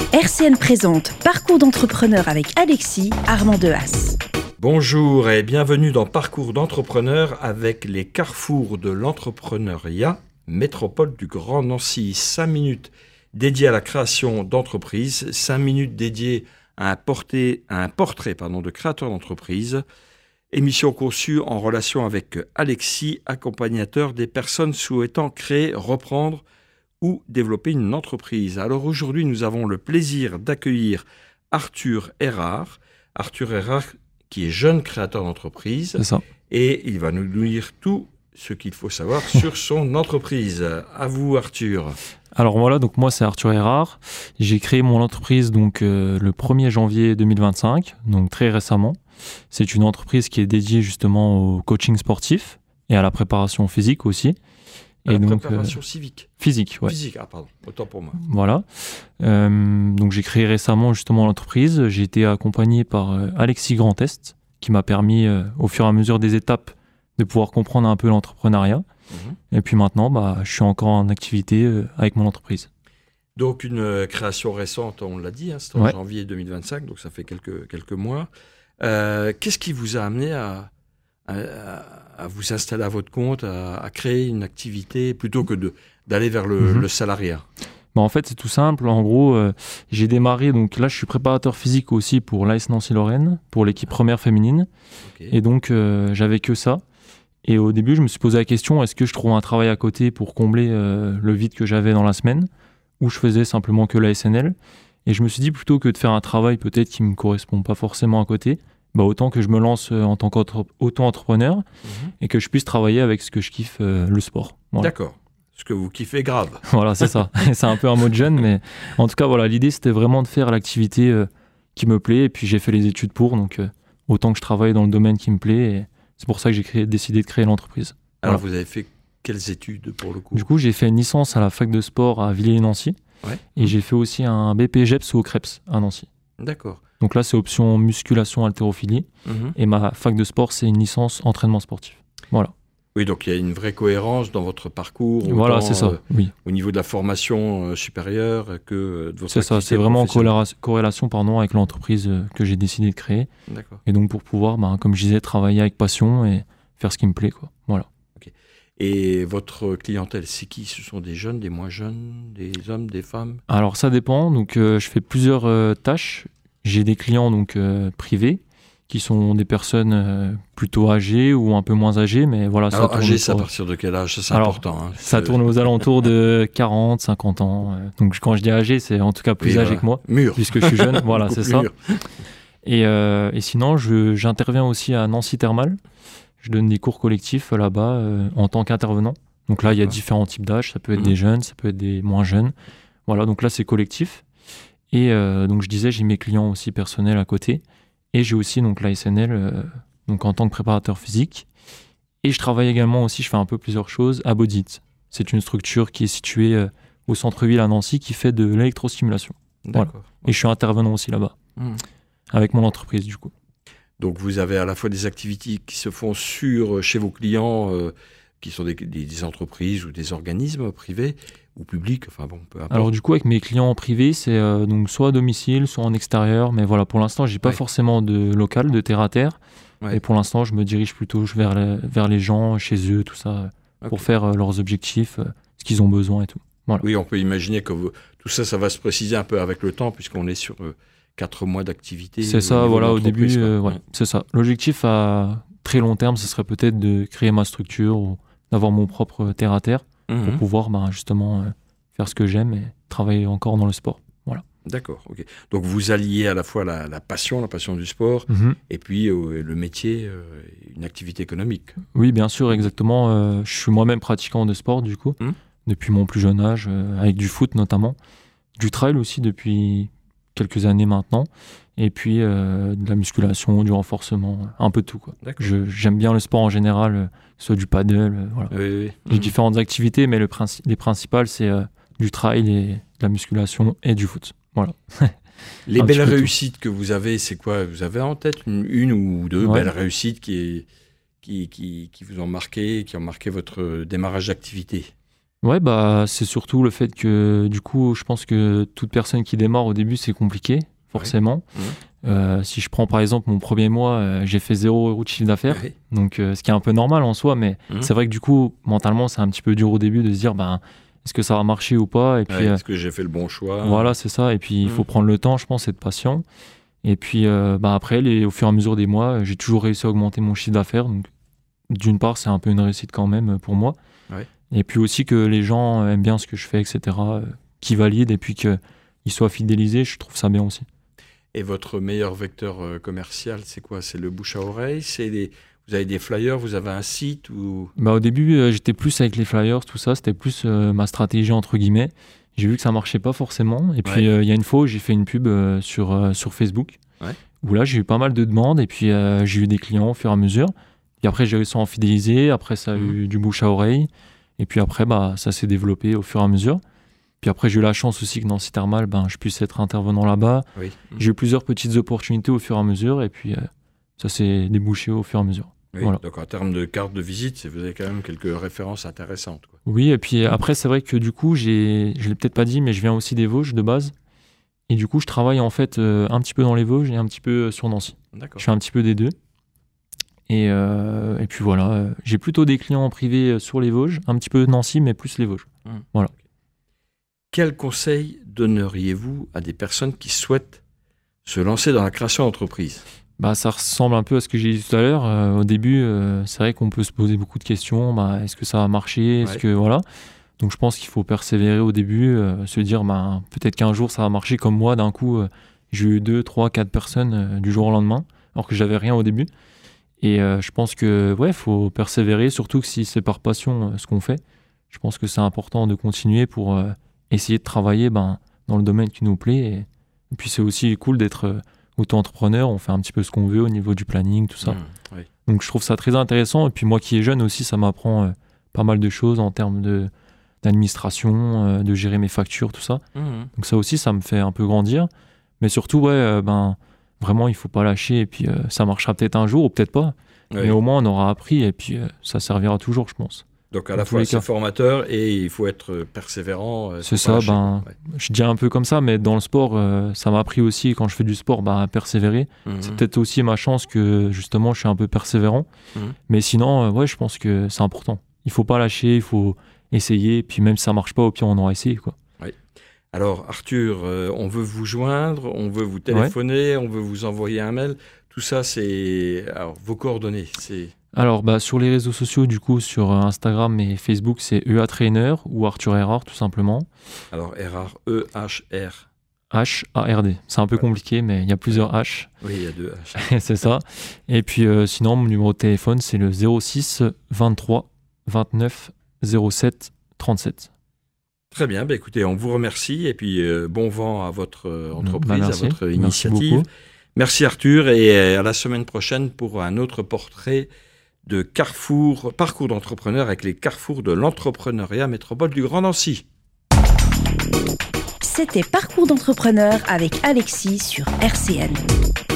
RCN présente Parcours d'entrepreneur avec Alexis Armand Dehaas. Bonjour et bienvenue dans Parcours d'entrepreneur avec les carrefours de l'entrepreneuriat, métropole du Grand Nancy. 5 minutes dédiées à la création d'entreprise, 5 minutes dédiées à un portrait de créateur d'entreprise. Émission conçue en relation avec Alexis, accompagnateur des personnes souhaitant créer, reprendre ou développer une entreprise. Alors aujourd'hui, nous avons le plaisir d'accueillir Arthur Erard. Arthur Erard qui est jeune créateur d'entreprise. C'est ça. Et il va nous dire tout ce qu'il faut savoir sur son entreprise. À vous Arthur. Alors voilà, donc moi c'est Arthur Erard. J'ai créé mon entreprise le 1er janvier 2025, donc très récemment. C'est une entreprise qui est dédiée justement au coaching sportif et à la préparation physique aussi. Et donc, préparation civique. Physique, ouais. Physique, pardon, autant pour moi. Voilà. Donc j'ai créé récemment justement l'entreprise. J'ai été accompagné par Alexis Grand Est, qui m'a permis au fur et à mesure des étapes de pouvoir comprendre un peu l'entrepreneuriat. Et puis maintenant, je suis encore en activité avec mon entreprise. Donc une création récente, on l'a dit, c'est en janvier 2025, donc ça fait quelques mois. Qu'est-ce qui vous a amené à vous installer à votre compte, à créer une activité plutôt que d'aller vers le salariat? En fait, c'est tout simple. En gros, j'ai démarré, donc là, je suis préparateur physique aussi pour l'AS Nancy-Lorraine, pour l'équipe première féminine. Okay. Et donc, j'avais que ça. Et au début, je me suis posé la question, est-ce que je trouve un travail à côté pour combler le vide que j'avais dans la semaine, ou je faisais simplement que la SNL? Et je me suis dit, plutôt que de faire un travail peut-être qui ne me correspond pas forcément à côté, autant que je me lance en tant qu'auto-entrepreneur et que je puisse travailler avec ce que je kiffe, le sport. Voilà. D'accord. Ce que vous kiffez grave. Voilà, c'est ça. C'est un peu un mot de jeune, mais en tout cas, voilà, l'idée, c'était vraiment de faire l'activité qui me plaît. Et puis, j'ai fait les études pour, donc autant que je travaille dans le domaine qui me plaît. Et c'est pour ça que j'ai décidé de créer l'entreprise. Alors, voilà. Vous avez fait quelles études pour le coup? Du coup, j'ai fait une licence à la fac de sport à Villiers-Nancy. Ouais. Et j'ai fait aussi un BPGEPS au CREPS à Nancy. D'accord. Donc là, c'est option musculation haltérophilie. Et ma fac de sport, c'est une licence entraînement sportif. Voilà. Oui, donc il y a une vraie cohérence dans votre parcours. Voilà, c'est ça. Oui. Au niveau de la formation supérieure que de votre C'est ça, c'est vraiment en corrélation avec l'entreprise que j'ai décidé de créer. D'accord. Et donc pour pouvoir, comme je disais, travailler avec passion et faire ce qui me plaît, quoi. Voilà. Okay. Et votre clientèle, c'est qui? Ce sont des jeunes, des moins jeunes, des hommes, des femmes? Alors ça dépend. Donc je fais plusieurs tâches. J'ai des clients privés qui sont des personnes plutôt âgées ou un peu moins âgées, mais voilà. Alors âgées, c'est à partir de quel âge? Ça, c'est important. Hein. Ça tourne aux alentours de 40, 50 ans. Donc quand je dis âgé, c'est en tout cas plus âgé que moi. Mûr. Puisque je suis jeune, voilà, c'est ça. Et sinon, j'interviens aussi à Nancy Thermal. Je donne des cours collectifs là-bas en tant qu'intervenant. Donc là, il y a différents types d'âges. Ça peut être des jeunes, ça peut être des moins jeunes. Voilà, donc là, c'est collectif. Et donc je disais, j'ai mes clients aussi personnels à côté. Et j'ai aussi la SNL en tant que préparateur physique. Et je travaille également aussi, je fais un peu plusieurs choses à Bodit. C'est une structure qui est située au centre-ville à Nancy qui fait de l'électrostimulation. D'accord. Voilà. Et je suis intervenant aussi là-bas, avec mon entreprise du coup. Donc vous avez à la fois des activités qui se font chez vos clients, qui sont des entreprises ou des organismes privés ou publics, peu importe. Alors du coup, avec mes clients privés, c'est soit à domicile, soit en extérieur. Mais voilà, pour l'instant, j'ai pas forcément de local, de terre à terre. Et pour l'instant, je me dirige plutôt vers les gens, chez eux, tout ça, pour faire leurs objectifs, ce qu'ils ont besoin et tout. Voilà. Oui, on peut imaginer que tout ça, ça va se préciser un peu avec le temps, puisqu'on est sur 4 mois d'activité. C'est ça, voilà, au début, c'est ça. L'objectif à très long terme, ce serait peut-être de créer ma structure ou d'avoir mon propre terre à terre pour pouvoir justement faire ce que j'aime et travailler encore dans le sport. Voilà. D'accord, ok. Donc vous alliez à la fois la passion du sport, et puis le métier, une activité économique. Oui, bien sûr, exactement. Je suis moi-même pratiquant de sport, du coup, depuis mon plus jeune âge, avec du foot notamment, du trail aussi depuis quelques années maintenant, et puis de la musculation, du renforcement, un peu de tout, quoi. J'aime bien le sport en général, soit du paddle, voilà. Oui. J'ai différentes activités, mais les principales, c'est du trail et de la musculation et du foot. Voilà. Les belles réussites que vous avez, c'est quoi? Vous avez en tête une ou deux belles réussites qui vous ont marqué, qui ont marqué votre démarrage d'activité? Ouais, bah, c'est surtout le fait que, du coup, je pense que toute personne qui démarre au début, c'est compliqué, forcément. Ouais. Si je prends par exemple mon premier mois, j'ai fait 0 € de chiffre d'affaires, donc ce qui est un peu normal en soi, mais c'est vrai que du coup, mentalement, c'est un petit peu dur au début de se dire, ben, est-ce que ça va marcher ou pas? Et puis, est-ce que j'ai fait le bon choix? Voilà, c'est ça. Et puis, il faut prendre le temps, je pense, être patient. Et puis, après, au fur et à mesure des mois, j'ai toujours réussi à augmenter mon chiffre d'affaires. Donc, d'une part, c'est un peu une réussite quand même pour moi. Ouais. Et puis aussi que les gens aiment bien ce que je fais, etc., qui valident et puis qu'ils soient fidélisés, je trouve ça bien aussi. Et votre meilleur vecteur commercial, c'est quoi? C'est le bouche à oreille? Vous avez des flyers? Vous avez un site ou... Bah, au début, j'étais plus avec les flyers, tout ça. C'était plus ma stratégie, entre guillemets. J'ai vu que ça marchait pas forcément. Et puis, il y a une fois où j'ai fait une pub sur Facebook. Ouais. Où là, j'ai eu pas mal de demandes. Et puis, j'ai eu des clients au fur et à mesure. Et après, j'ai réussi à en fidéliser. Après, ça a eu du bouche à oreille. Et puis après, bah, ça s'est développé au fur et à mesure. Puis après, j'ai eu la chance aussi que Nancy Thermal, je puisse être intervenant là-bas. Oui. J'ai eu plusieurs petites opportunités au fur et à mesure. Et puis, ça s'est débouché au fur et à mesure. Oui, voilà. Donc en termes de carte de visite, vous avez quand même quelques références intéressantes, quoi. Oui, et puis après, c'est vrai que du coup, je ne l'ai peut-être pas dit, mais je viens aussi des Vosges de base. Et du coup, je travaille en fait un petit peu dans les Vosges et un petit peu sur Nancy. D'accord. Je fais un petit peu des deux. Et puis voilà, j'ai plutôt des clients en privé sur les Vosges, un petit peu Nancy, mais plus les Vosges. Voilà. Quel conseil donneriez-vous à des personnes qui souhaitent se lancer dans la création d'entreprise? Bah, ça ressemble un peu à ce que j'ai dit tout à l'heure. Au début, c'est vrai qu'on peut se poser beaucoup de questions. Bah, est-ce que ça va marcher? Est-ce que voilà. Donc je pense qu'il faut persévérer au début, se dire peut-être qu'un jour ça va marcher. Comme moi, d'un coup, j'ai eu 2, 3, 4 personnes du jour au lendemain, alors que j'avais rien au début. Et je pense que faut persévérer, surtout que si c'est par passion ce qu'on fait. Je pense que c'est important de continuer pour essayer de travailler dans le domaine qui nous plaît. Et puis c'est aussi cool d'être auto-entrepreneur, on fait un petit peu ce qu'on veut au niveau du planning, tout ça. Oui. Donc je trouve ça très intéressant. Et puis moi qui est jeune aussi, ça m'apprend pas mal de choses en termes d'administration, de gérer mes factures, tout ça. Donc ça aussi, ça me fait un peu grandir. Mais surtout, vraiment, il faut pas lâcher. Et puis ça marchera peut-être un jour ou peut-être pas. Oui. Mais au moins, on aura appris et puis ça servira toujours, je pense. Donc à la fois c'est formateur et il faut être persévérant. C'est ça, je dis un peu comme ça, mais dans le sport, ça m'a appris aussi quand je fais du sport à persévérer. C'est peut-être aussi ma chance que justement je suis un peu persévérant. Mais sinon, je pense que c'est important. Il faut pas lâcher, il faut essayer, puis même si ça marche pas, au pire on aura essayé, quoi. Oui. Alors Arthur, on veut vous joindre, on veut vous téléphoner, on veut vous envoyer un mail. Tout ça, c'est vos coordonnées. Alors, sur les réseaux sociaux, du coup, sur Instagram et Facebook, c'est EA Trainer ou Arthur Erard, tout simplement. Alors, Erard, E-H-R. H-A-R-D. C'est un peu compliqué, mais il y a plusieurs H. Oui, il y a 2 H. C'est ça. Et puis, sinon, mon numéro de téléphone, c'est le 06 23 29 07 37. Très bien. Écoutez, on vous remercie. Et puis, bon vent à votre entreprise, merci. À votre initiative. Merci beaucoup. Merci Arthur. Et à la semaine prochaine pour un autre portrait de parcours d'entrepreneur avec les carrefours de l'entrepreneuriat métropole du Grand Nancy. C'était Parcours d'entrepreneur avec Alexis sur RCN.